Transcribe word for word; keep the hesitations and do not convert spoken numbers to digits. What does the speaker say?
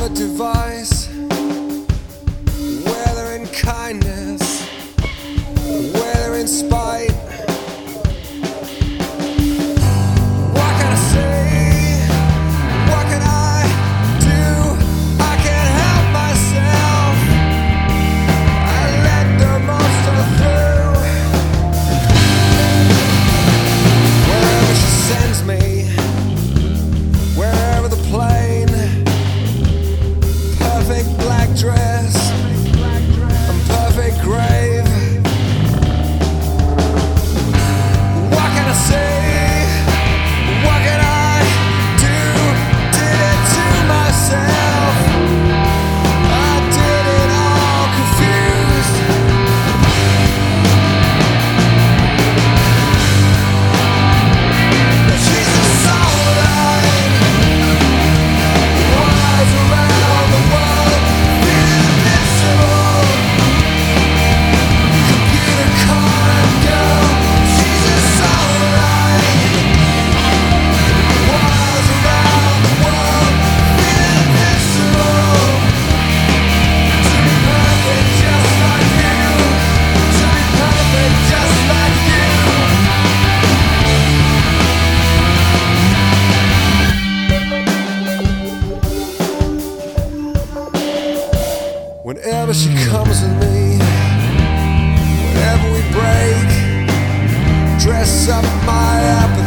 good device, whether in kindness, whether in spite. What can I say? What can I do? I can't help myself. I let the monster through. Wherever she sends me, wherever the plane, perfect black dress and perfect grave. What can I say? What can I do? Did it to myself. I did it all confused. But she's a soul line, wise around the world, invincible. Computer card girl, she's a soul line, wise around the world, invincible. To be perfect just like you, to be perfect just like you. Whenever she comes with me, whenever we break, dress up my apathy.